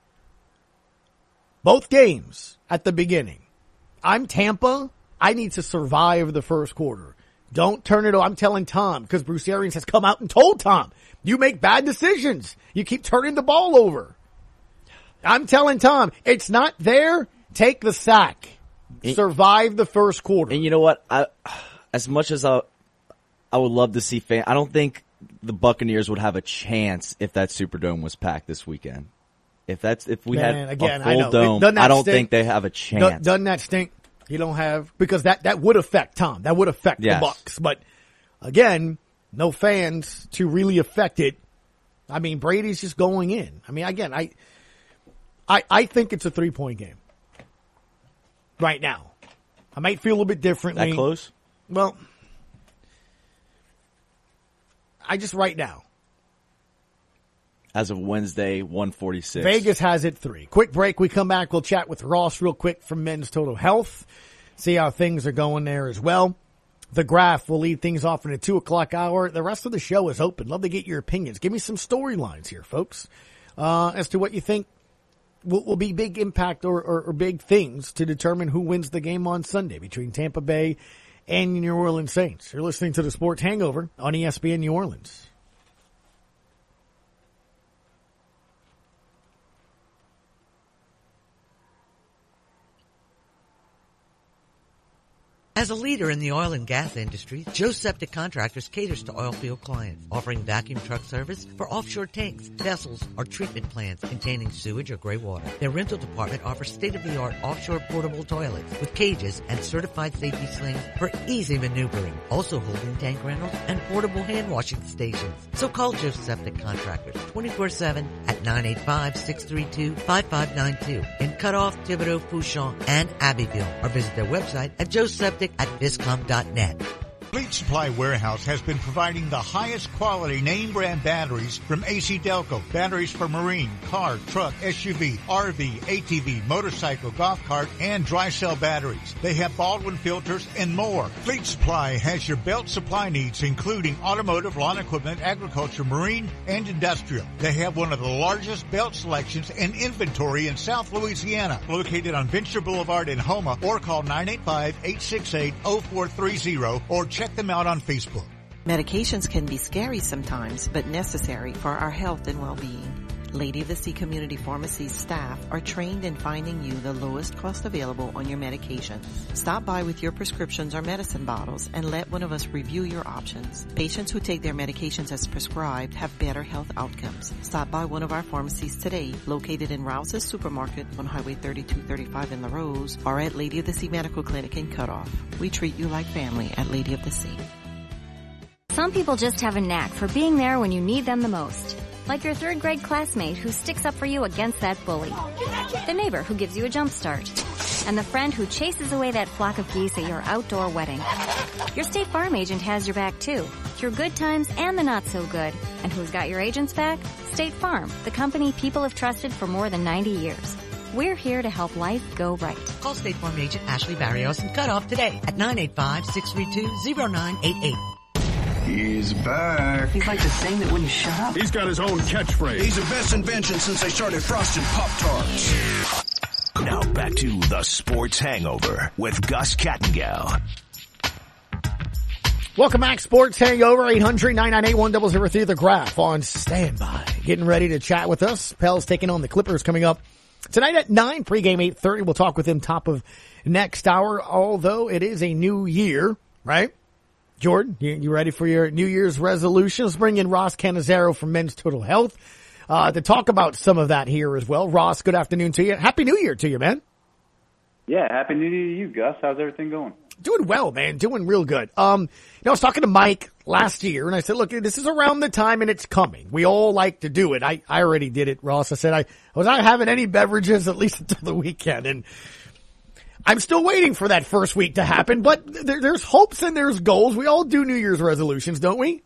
Both games at the beginning. I'm Tampa. I need to survive the first quarter. Don't turn it over. I'm telling Tom because Bruce Arians has come out and told Tom, you make bad decisions. You keep turning the ball over. I'm telling Tom, it's not there. Take the sack. Survive the first quarter. And you know what? I, as much as I, I would love to see fans, I don't think the Buccaneers would have a chance if that Superdome was packed this weekend. If that's if we Man, had again, a I full know. dome, Doesn't that I don't stink? think they have a chance. Doesn't doesn't that stink? You don't have because that that would affect Tom. That would affect Yes. the Bucks. But again, no fans to really affect it. I mean, Brady's just going in. I mean, again, I I I think it's a three point game right now. I might feel a little bit differently. That close? Well, I just right now. As of Wednesday, one forty-six. Vegas has it three. Quick break. We come back. We'll chat with Ross real quick from Men's Total Health. See how things are going there as well. The Graph will lead things off in a two o'clock hour. The rest of the show is open. Love to get your opinions. Give me some storylines here, folks, uh, as to what you think will, will be big impact or, or, or big things to determine who wins the game on Sunday between Tampa Bay and New Orleans Saints. You're listening to the Sports Hangover on E S P N New Orleans. As a leader in the oil and gas industry, Joe Septic Contractors caters to oil field clients, offering vacuum truck service for offshore tanks, vessels, or treatment plants containing sewage or gray water. Their rental department offers state-of-the-art offshore portable toilets with cages and certified safety slings for easy maneuvering, also holding tank rentals and portable hand washing stations. So call Joe Septic Contractors twenty-four seven at nine eight five, six three two, five five nine two in Cutoff, Thibodeau, Fouchon, and Abbeville, or visit their website at joe septic at viscom dot net. Fleet Supply Warehouse has been providing the highest quality name brand batteries from A C Delco. Batteries for marine, car, truck, S U V, R V, A T V, motorcycle, golf cart, and dry cell batteries. They have Baldwin filters and more. Fleet Supply has your belt supply needs, including automotive, lawn equipment, agriculture, marine, and industrial. They have one of the largest belt selections and inventory in South Louisiana. Located on Venture Boulevard in Houma, or call nine eight five, eight six eight, zero four three zero or check them out on Facebook. Medications can be scary sometimes, but necessary for our health and well-being. Lady of the Sea Community Pharmacy's staff are trained in finding you the lowest cost available on your medications. Stop by with your prescriptions or medicine bottles and let one of us review your options. Patients who take their medications as prescribed have better health outcomes. Stop by one of our pharmacies today, located in Rouse's Supermarket on Highway thirty-two thirty-five in La Rose, or at Lady of the Sea Medical Clinic in Cutoff. We treat you like family at Lady of the Sea. Some people just have a knack for being there when you need them the most. Like your third grade classmate who sticks up for you against that bully. The neighbor who gives you a jump start. And the friend who chases away that flock of geese at your outdoor wedding. Your State Farm agent has your back too, through good times and the not so good. And who's got your agent's back? State Farm, the company people have trusted for more than ninety years. We're here to help life go right. Call State Farm agent Ashley Barrios and Cut Off today at nine eight five, six three two, zero nine eight eight. He's back. He's like the thing that wouldn't shut up. He's got his own catchphrase. He's the best invention since they started frosting Pop-Tarts. Now back to the Sports Hangover with Gus Kattengell. Welcome back, Sports Hangover, eight hundred, nine nine eight, one zero zero three, The Graph on standby. Getting ready to chat with us. Pels taking on the Clippers coming up tonight at nine, pregame eight thirty. We'll talk with him top of next hour, although it is a new year, right? Jordan, you, you ready for your New Year's resolution? Let's bring in Ross Canizero from Men's Total Health uh, to talk about some of that here as well. Ross, good afternoon to you. Happy New Year to you, man. Yeah, Happy New Year to you, Gus. How's everything going? Doing well, man. Doing real good. Um, you know, I was talking to Mike last year, and I said, look, this is around the time, and it's coming. We all like to do it. I, I already did it, Ross. I said I, I was not having any beverages at least until the weekend, and I'm still waiting for that first week to happen, but there, there's hopes and there's goals. We all do New Year's resolutions, don't we?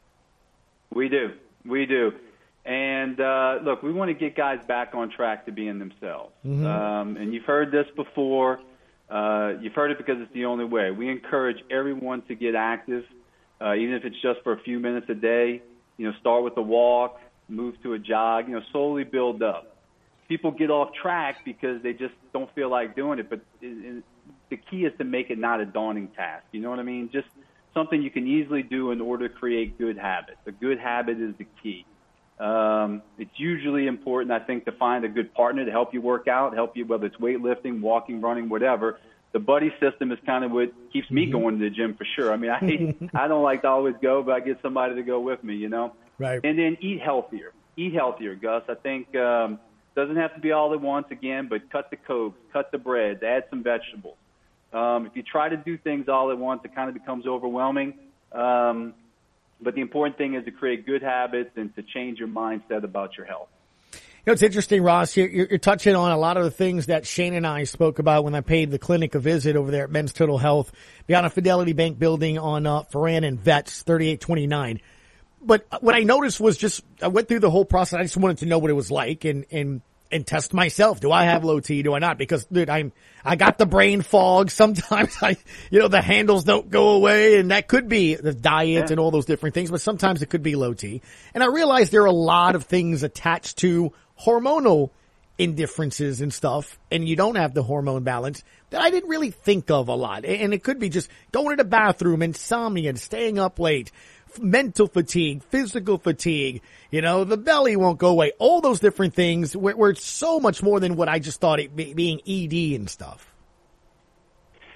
We do. We do. And, uh, look, we want to get guys back on track to being themselves. Mm-hmm. Um, and you've heard this before. Uh, you've heard it because it's the only way. We encourage everyone to get active, uh, even if it's just for a few minutes a day. You know, start with a walk, move to a jog, you know, slowly build up. People get off track because they just don't feel like doing it. But it, it, the key is to make it not a daunting task. You know what I mean? Just something you can easily do in order to create good habits. A good habit is the key. Um, it's usually important, I think, to find a good partner to help you work out, help you, whether it's weightlifting, walking, running, whatever. The buddy system is kind of what keeps me going to the gym for sure. I mean, I I don't like to always go, but I get somebody to go with me, you know? Right. And then eat healthier. Eat healthier, Gus. I think um, doesn't have to be all at once again, but cut the cokes, cut the breads, add some vegetables. Um, if you try to do things all at once, it kind of becomes overwhelming. Um, but the important thing is to create good habits and to change your mindset about your health. You know, it's interesting, Ross, you're, you're touching on a lot of the things that Shane and I spoke about when I paid the clinic a visit over there at Men's Total Health beyond a Fidelity Bank building on uh, Ferran and Vets, thirty-eight twenty-nine. But what I noticed was just, I went through the whole process. I just wanted to know what it was like and, and, and test myself. Do I have low T? Do I not? Because, dude, I'm, I got the brain fog. Sometimes I, you know, the handles don't go away, and that could be the diet yeah. and all those different things, but sometimes it could be low T. And I realized there are a lot of things attached to hormonal indifferences and stuff, and you don't have the hormone balance that I didn't really think of a lot. And it could be just going to the bathroom, insomnia, and staying up late, mental fatigue, physical fatigue, you know, the belly won't go away, all those different things where, where it's so much more than what I just thought it be, being E D and stuff.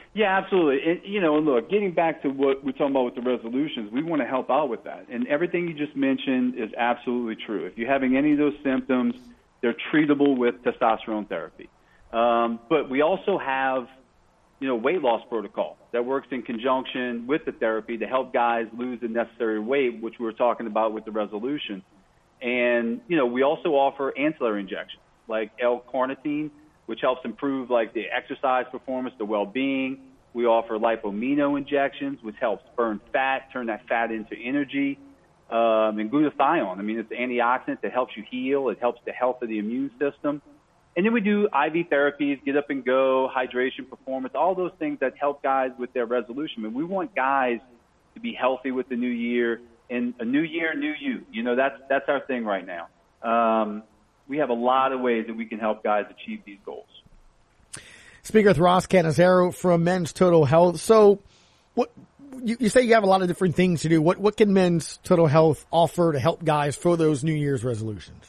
Yeah, absolutely. And, you know, look, getting back to what we're talking about with the resolutions, we want to help out with that. And everything you just mentioned is absolutely true. If you're having any of those symptoms, they're treatable with testosterone therapy. Um, but we also have, you know, weight loss protocol that works in conjunction with the therapy to help guys lose the necessary weight, which we were talking about with the resolution. And, you know, we also offer ancillary injections like L-carnitine, which helps improve like the exercise performance, the well-being. We offer lipomino injections, which helps burn fat, turn that fat into energy. Um, and glutathione, I mean, it's an antioxidant that helps you heal. It helps the health of the immune system. And then we do I V therapies, get up and go, hydration, performance, all those things that help guys with their resolution. And we want guys to be healthy with the new year. And a new year, new you. You know, that's that's our thing right now. Um, we have a lot of ways that we can help guys achieve these goals. Speaking with Ross Cannizzaro from Men's Total Health. So what you, you say you have a lot of different things to do. What what can Men's Total Health offer to help guys for those New Year's resolutions?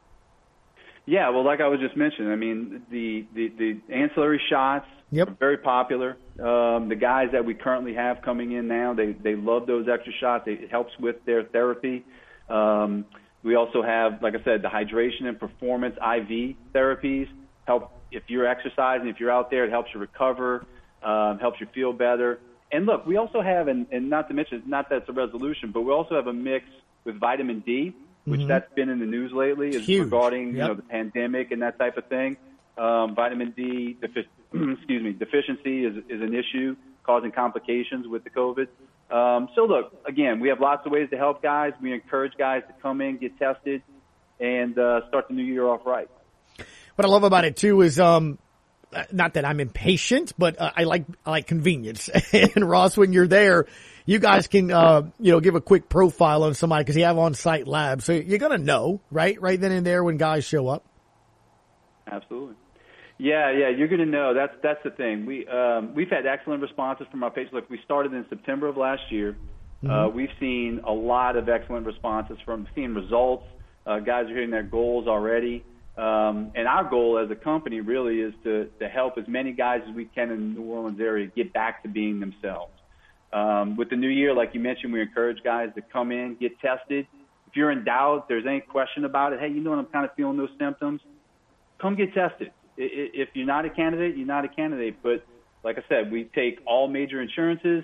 Yeah, well, like I was just mentioning, I mean, the, the, the ancillary shots yep. are very popular. Um, the guys that we currently have coming in now, they, they love those extra shots. It helps with their therapy. Um, we also have, like I said, the hydration and performance I V therapies. Help if you're exercising, if you're out there, it helps you recover, um, helps you feel better. And look, we also have, and, and not to mention, not that it's a resolution, but we also have a mix with vitamin D, which mm-hmm. that's been in the news lately, is Huge. regarding yep. you know the pandemic and that type of thing. Um, vitamin D, defi- excuse me, deficiency is is an issue causing complications with the COVID. Um, so look, again, we have lots of ways to help guys. We encourage guys to come in, get tested, and uh, start the new year off right. What I love about it too is, um, not that I'm impatient, but uh, I like I like convenience. And Ross, when you're there, you guys can, uh, you know, give a quick profile on somebody because you have on-site labs. So you're going to know, right? Right then and there when guys show up. Absolutely. Yeah, yeah, you're going to know. That's that's the thing. We, um, we've had excellent responses from our patients. Look, we started in September of last year. Mm-hmm. Uh, we've seen a lot of excellent responses from seeing results. Uh, guys are hitting their goals already. Um, and our goal as a company really is to, to help as many guys as we can in the New Orleans area get back to being themselves. Um, with the new year, like you mentioned, we encourage guys to come in, get tested. If you're in doubt, if there's any question about it, hey, you know what, I'm kind of feeling those symptoms, come get tested. If you're not a candidate, you're not a candidate. But like I said, we take all major insurances,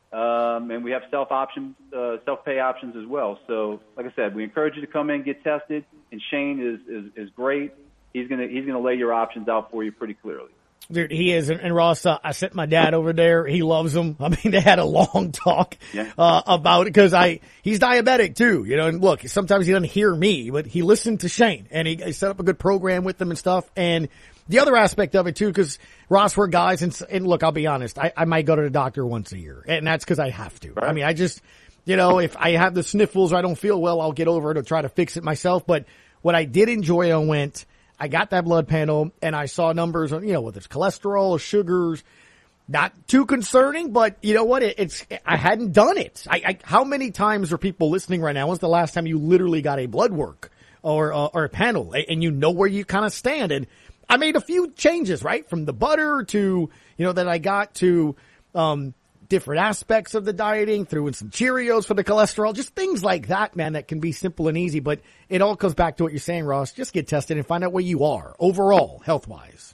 um, and we have self-option, uh, self-pay options as well. So like I said, we encourage you to come in, get tested, and Shane is, is, is great. He's going to he's gonna lay your options out for you pretty clearly. Dude, he is. And Ross, uh, I sent my dad over there. He loves him. I mean, they had a long talk yeah. uh, about it because I, he's diabetic too, you know, and look, sometimes he doesn't hear me, but he listened to Shane and he, he set up a good program with them and stuff. And the other aspect of it too, because Ross, we're guys and, and look, I'll be honest, I, I might go to the doctor once a year and that's because I have to. Right. I mean, I just, you know, if I have the sniffles or I don't feel well, I'll get over it or try to fix it myself. But what I did enjoy, I went, I got that blood panel and I saw numbers on, you know, whether it's cholesterol or sugars, not too concerning, but you know what? It, it's, I hadn't done it. I, I, how many times are people listening right now? When's the last time you literally got a blood work or, uh, or a panel and you know where you kind of stand? And I made a few changes, right? From the butter to, you know, that I got to, um, different aspects of the dieting, threw in some Cheerios for the cholesterol, just things like that, man, that can be simple and easy. But it all comes back to what you're saying, Ross. Just get tested and find out where you are overall, health-wise.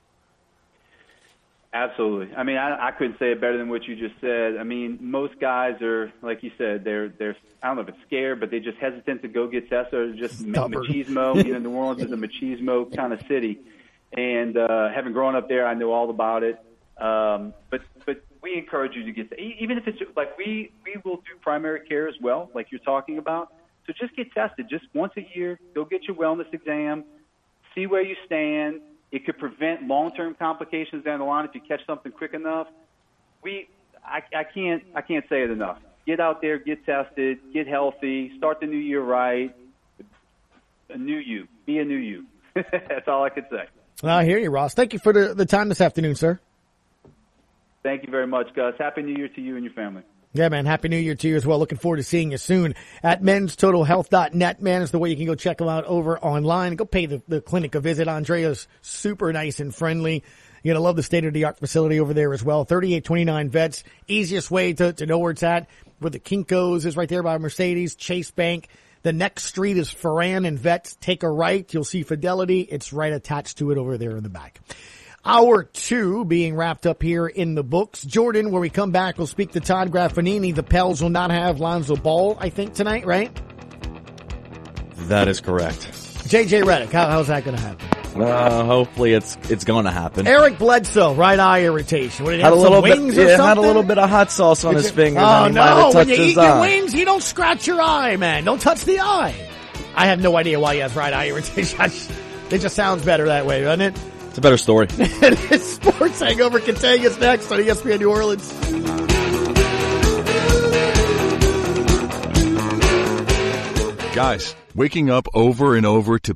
Absolutely. I mean, I, I couldn't say it better than what you just said. I mean, most guys are, like you said, they're, they're, I don't know if it's scared, but they're just hesitant to go get tested or just Stubborn. machismo. You know, New Orleans is a machismo kind of city. And, uh, having grown up there, I know all about it. Um, but, but, we encourage you to get, even if it's like we, we will do primary care as well, like you're talking about. So just get tested just once a year. Go get your wellness exam, see where you stand. It could prevent long-term complications down the line if you catch something quick enough. We, I, I can't, I can't say it enough. Get out there, get tested, get healthy, start the new year right. A new you, be a new you. That's all I could say. I hear you, Ross. Thank you for the, the time this afternoon, sir. Thank you very much, Gus. Happy New Year to you and your family. Yeah, man. Happy New Year to you as well. Looking forward to seeing you soon at mens total health dot net. Man, is the way you can go check them out over online. Go pay the, the clinic a visit. Andrea's super nice and friendly. You're going to love the state-of-the-art facility over there as well. thirty-eight twenty-nine Vets, easiest way to, to know where it's at. Where the Kinko's is right there by Mercedes, Chase Bank. The next street is Ferran and Vets. Take a right. You'll see Fidelity. It's right attached to it over there in the back. Hour two being wrapped up here in the books. Jordan, when we come back, we'll speak to Todd Graffanini. The Pels will not have Lonzo Ball, I think, tonight, right? That is correct. J J Redick, how, how's that going to happen? Uh, hopefully it's it's going to happen. Eric Bledsoe, right eye irritation. What, did he had have a little some wings bit, or yeah, something? had a little bit of hot sauce on Did his you, fingers. Oh, and he might no. have When touched you his eat eye. your wings, you don't scratch your eye, man. Don't touch the eye. I have no idea why he has right eye irritation. It just sounds better that way, doesn't it? It's a better story. Sports Hangover continues next on E S P N New Orleans. Guys, waking up over and over to